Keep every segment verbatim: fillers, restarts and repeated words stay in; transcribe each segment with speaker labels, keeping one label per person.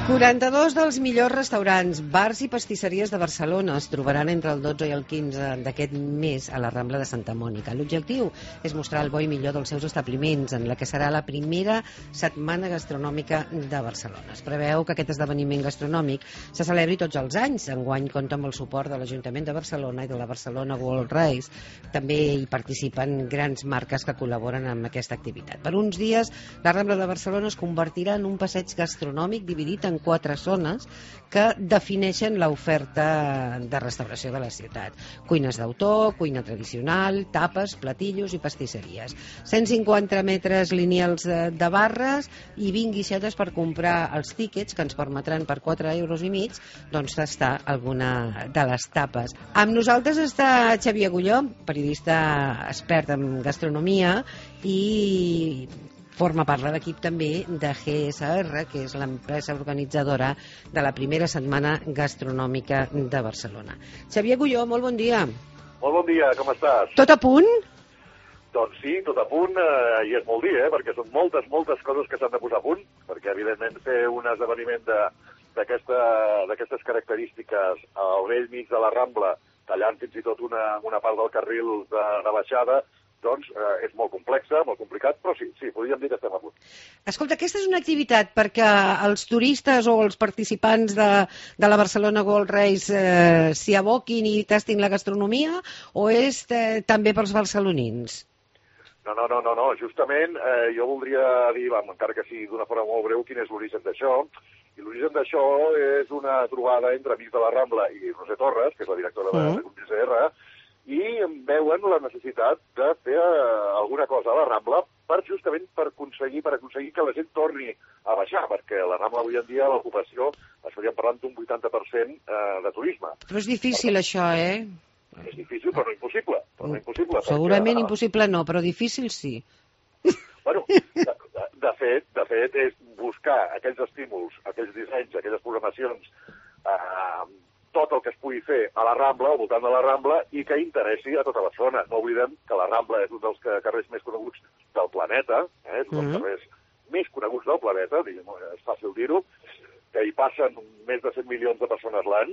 Speaker 1: quaranta-dos dels millors restaurants, bars i pastisseries de Barcelona es trobaran entre el dotze i el quinze d'aquest mes a la Rambla de Santa Mònica. L'objectiu és mostrar el bo i millor dels seus establiments en la que serà la primera setmana gastronòmica de Barcelona. Es preveu que aquest esdeveniment gastronòmic se celebri tots els anys. Enguany compta amb el suport de l'Ajuntament de Barcelona i de la Barcelona World Race. També hi participen grans marques que col·laboren amb aquesta activitat. Per uns dies, la Rambla de Barcelona es convertirà en un passeig gastronòmic dividit en quatre zones que defineixen l'oferta de restauració de la ciutat. Cuines d'autor, cuina tradicional, tapes, platillos i pastisseries. cent cinquanta metres lineals de barres i vint guixetes per comprar els tíquets que ens permetran per quatre euros i mig doncs tastar alguna de les tapes. Amb nosaltres està Xavier Agulló, periodista expert en gastronomia i forma part de l'equip també de G S R, que és l'empresa organitzadora de la primera setmana gastronòmica de Barcelona. Xavier Agulló, molt bon dia.
Speaker 2: Molt bon dia, com estàs?
Speaker 1: Tot a punt?
Speaker 2: Doncs sí, tot a punt, eh, i és molt dir, eh, perquè són moltes, moltes coses que s'han de posar a punt, perquè evidentment fer un esdeveniment d'aquestes característiques al vell mig de la Rambla, tallant fins i tot una, una part del carril de, de baixada, doncs eh, és molt complexa, molt complicat, però sí, sí, podríem dir que estem a punt.
Speaker 1: Escolta, aquesta és una activitat perquè els turistes o els participants de, de la Barcelona World Race eh, s'hi aboquin i tastin la gastronomia, o és eh, també pels barcelonins?
Speaker 2: No, no, no, no, no. justament eh, jo voldria dir, vam, encara que sigui d'una forma molt breu, quin és l'origen d'això. I l'origen d'això és una trobada entre amics de la Rambla i Roser Torres, que és la directora de, de G S R, i veuen la necessitat de fer eh, alguna cosa a la Rambla per justament per aconseguir, per aconseguir que la gent torni a baixar, perquè a la Rambla avui en dia l'ocupació estaríem parlant d'un vuitanta per cent eh, de turisme.
Speaker 1: Però és difícil per això, eh?
Speaker 2: És difícil, però no impossible. Però no impossible
Speaker 1: Segurament
Speaker 2: perquè,
Speaker 1: impossible no, però difícil sí.
Speaker 2: Bueno, de, de, de, fet, de fet, és buscar aquells estímuls, aquells dissenys, aquelles programacions, eh, tot el que es pugui fer a la Rambla, al voltant de la Rambla, i que interessi a tota la zona. No oblidem que la Rambla és un dels carrers més coneguts del planeta, eh? és un dels carrers més coneguts del planeta, diguem, és fàcil dir-ho, que hi passen més de cent milions de persones l'any,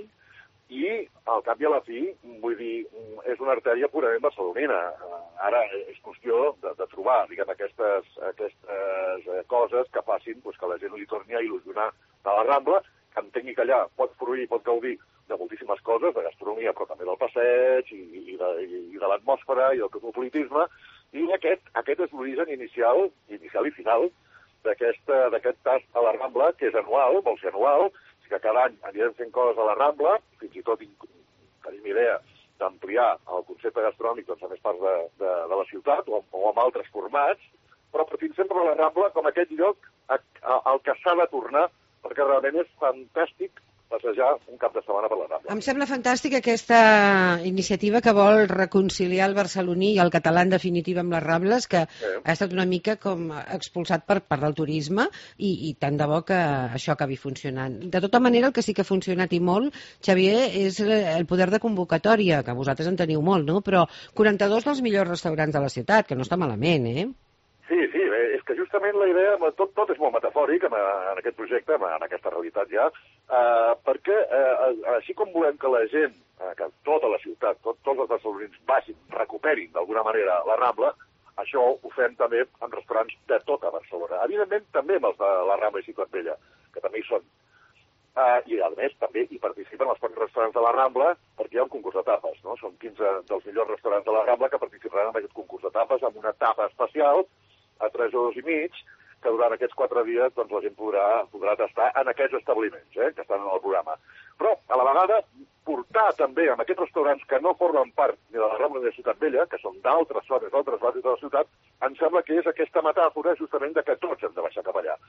Speaker 2: i al cap i a la fi, vull dir, és una artèria purament barcelonina. Ara és qüestió de, de trobar, diguem, aquestes, aquestes coses que facin pues, que la gent li torni a il·lusionar de la Rambla, que entengui que allà pot fruir, pot gaudir de moltíssimes coses, de gastronomia, però també del passeig, i, i de, i de l'atmosfera, i del cosmopolitisme, i aquest, aquest és l'origen inicial, inicial i final d'aquest tast a la Rambla, que és anual, vol ser anual, que cada any anirem fent coses a la Rambla, fins i tot tenim idea d'ampliar el concepte gastronòmic doncs, a més parts de, de, de la ciutat o, o amb altres formats, però partint sempre a la Rambla com aquest lloc a, a, al que s'ha de tornar, perquè realment és fantàstic passejar un cap de setmana per la Rambla.
Speaker 1: Em sembla fantàstica aquesta iniciativa que vol reconciliar el barceloní i el català en definitiva amb les Rambles, que sí. ha estat una mica com expulsat per part del turisme i, i tant de bo que això acabi funcionant. De tota manera, el que sí que ha funcionat i molt, Xavier, és el poder de convocatòria, que vosaltres en teniu molt, no? Però quaranta-dos dels millors restaurants de la ciutat, que no està malament, eh?
Speaker 2: Sí, sí, és que justament la idea, tot, tot és molt metafòric en, en aquest projecte, en aquesta realitat ja, eh, perquè eh, així com volem que la gent, eh, que tota la ciutat, tot, tots els barcelonins vagin, recuperin d'alguna manera la Rambla, això ho fem també en restaurants de tota Barcelona. Evidentment també amb els de la Rambla i Ciutat Vella, que també hi són. Uh, I, a més, també hi participen els restaurants de la Rambla perquè hi ha un concurs de tapes, no? Són quinze dels millors restaurants de la Rambla que participaran en aquest concurs de tapes amb una tapa especial a tres euros i mig, que durant aquests quatre dies doncs, la gent podrà, podrà tastar en aquests establiments eh, que estan en el programa. Però, a la vegada, portar també en aquests restaurants que no formen part ni de la Rambla ni de Ciutat Vella, que són d'altres zones, d'altres barris de la ciutat, em sembla que és aquesta metàfora justament de que tots hem de baixar cap allà.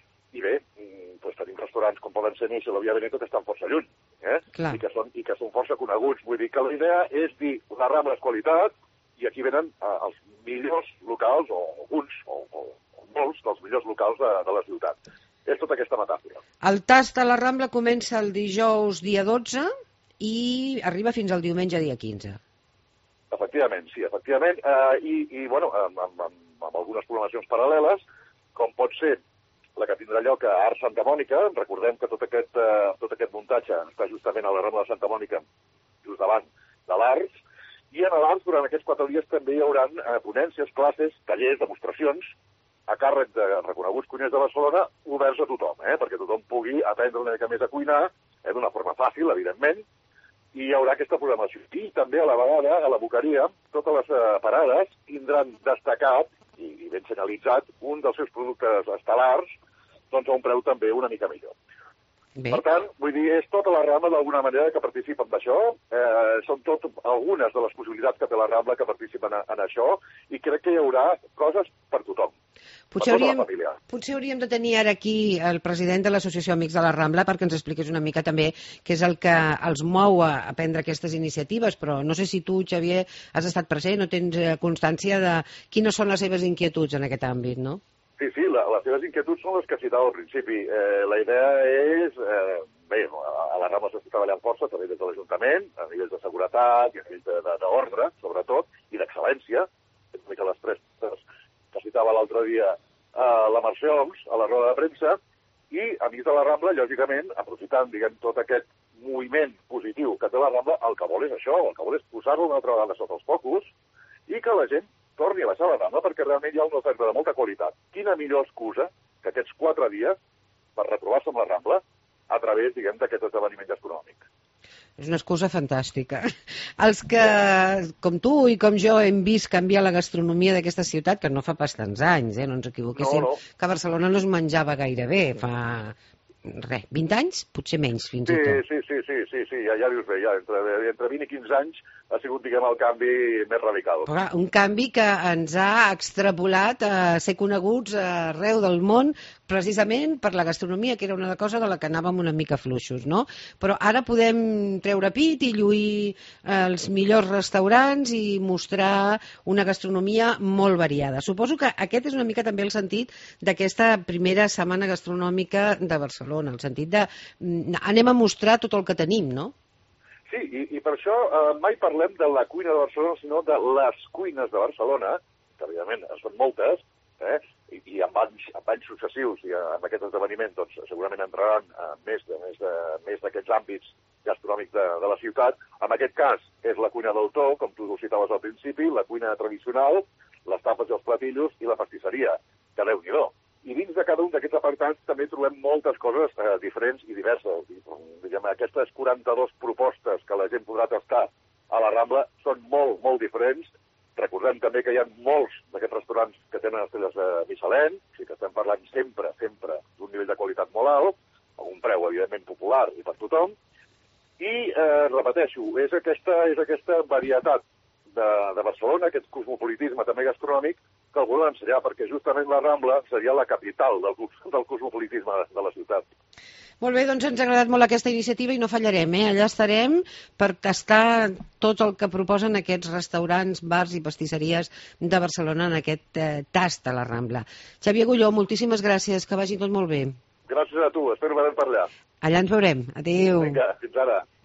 Speaker 2: I bé, doncs tenim restaurants com poden ser Nice o la Via Veneto que estan força lluny, eh? I, que són, i que són força coneguts. Vull dir que la idea és dir la Rambla és qualitat i aquí venen eh, els millors locals, o alguns, o, o, o molts dels millors locals de, de la ciutat. És tota aquesta metàfora.
Speaker 1: El tast a la Rambla comença el dijous dia dotze i arriba fins al diumenge dia quinze.
Speaker 2: Efectivament, sí, efectivament. Eh, i, I, bueno, amb, amb, amb, amb algunes programacions paral·leles, com pot ser la que tindrà lloc a Arts Santa Mònica. Recordem que tot aquest, eh, tot aquest muntatge està justament a la Rambla de Santa Mònica, just davant de l'Arts, i en l'Arts durant aquests quatre dies també hi haurà eh, ponències, classes, tallers, demostracions, a càrrec de reconeguts cuiners de Barcelona, oberts a tothom, eh, perquè tothom pugui aprendre una mica més a cuinar, eh, d'una forma fàcil, evidentment, i hi haurà aquesta programació. I també a la vegada, a la Boqueria, totes les eh, parades tindran destacat i, i ben senyalitzat un dels seus productes estel·lars, doncs a un preu també una mica millor. Bé. Per tant, vull dir, és tota la Rambla d'alguna manera que participa en això, eh, són tot algunes de les possibilitats que té la Rambla que participen en, en això, i crec que hi haurà coses per tothom.
Speaker 1: Potser hauríem, potser hauríem de tenir ara aquí el president de l'Associació Amics de la Rambla perquè ens expliqués una mica també què és el que els mou a prendre aquestes iniciatives, però no sé si tu, Xavier, has estat present o tens constància de quines són les seves inquietuds en aquest àmbit, no?
Speaker 2: Sí, sí, la, les seves inquietuds són les que citava al principi. Eh, la idea és, eh, bé, a la Rambla s'està treballant força també des de l'Ajuntament, a nivells de seguretat i a nivells d'ordre, sobretot, i d'excel·lència, una mica les tres que citava l'altre dia eh, la Mercè Oms a la roda de premsa, i Amics de la Rambla, lògicament, aprofitant, diguem, tot aquest moviment positiu que té la Rambla, el que vol és això, el que vol és posar-lo una altra vegada sota els focus i que la gent torni a baixar a la Rambla perquè realment hi ha una oferta de molta qualitat. Quina millor excusa que aquests quatre dies per retrobar-se amb la Rambla a través, diguem, d'aquest esdeveniment gastronòmic.
Speaker 1: És una excusa fantàstica. Els que, com tu i com jo, hem vist canviar la gastronomia d'aquesta ciutat, que no fa pas tants anys, eh, no ens equivoquéssim, no, no. que a Barcelona no es menjava gaire bé, fa... res, vint anys? Potser menys, fins
Speaker 2: sí,
Speaker 1: i tot.
Speaker 2: Sí, sí, sí, sí, sí, ja, ja dius bé, ja, entre, entre vint i quinze anys ha sigut, diguem, el canvi més radical.
Speaker 1: Però, un canvi que ens ha extrapolat a ser coneguts arreu del món, precisament per la gastronomia, que era una cosa de la que anàvem una mica fluixos, no? Però ara podem treure pit i lluir els millors restaurants i mostrar una gastronomia molt variada. Suposo que aquest és una mica també el sentit d'aquesta primera setmana gastronòmica de Barcelona, el sentit de anem a mostrar tot el que tenim, no?
Speaker 2: Sí, i, i per això eh, mai parlem de la cuina de Barcelona, sinó de les cuines de Barcelona, que evidentment són moltes, eh, i, i amb anys, amb anys successius i amb aquest esdeveniment doncs, segurament entraran eh, més de, més de, més d'aquests àmbits gastronòmics de, de la ciutat. En aquest cas és la cuina d'autor, com tu ho citaves al principi, la cuina tradicional, les tapes i els platillos i la pastisseria, que Déu-n'hi-do. I dins de cada un d'aquests apartats també trobem moltes coses eh, diferents i diverses. I, diguem, aquestes quaranta-dues propostes que la gent podrà tastar a la Rambla són molt, molt diferents. Recordem també que hi ha molts d'aquests restaurants que tenen estrelles de Michelin, o sigui que estem parlant sempre, sempre d'un nivell de qualitat molt alt, a un preu, evidentment, popular i per tothom. I, eh, repeteixo, és aquesta, és aquesta varietat de, de Barcelona, aquest cosmopolitisme també gastronòmic, que el volem ensenyar, perquè justament la Rambla seria la capital del, del cosmopolitisme de la ciutat.
Speaker 1: Molt bé, doncs ens ha agradat molt aquesta iniciativa i no fallarem, eh? Allà estarem per tastar tot el que proposen aquests restaurants, bars i pastisseries de Barcelona en aquest eh, tast a la Rambla. Xavier Agulló, moltíssimes gràcies, que vagi tot molt bé.
Speaker 2: Gràcies a tu, espero veure per allà.
Speaker 1: Allà ens veurem. Adéu.
Speaker 2: Vinga, fins ara.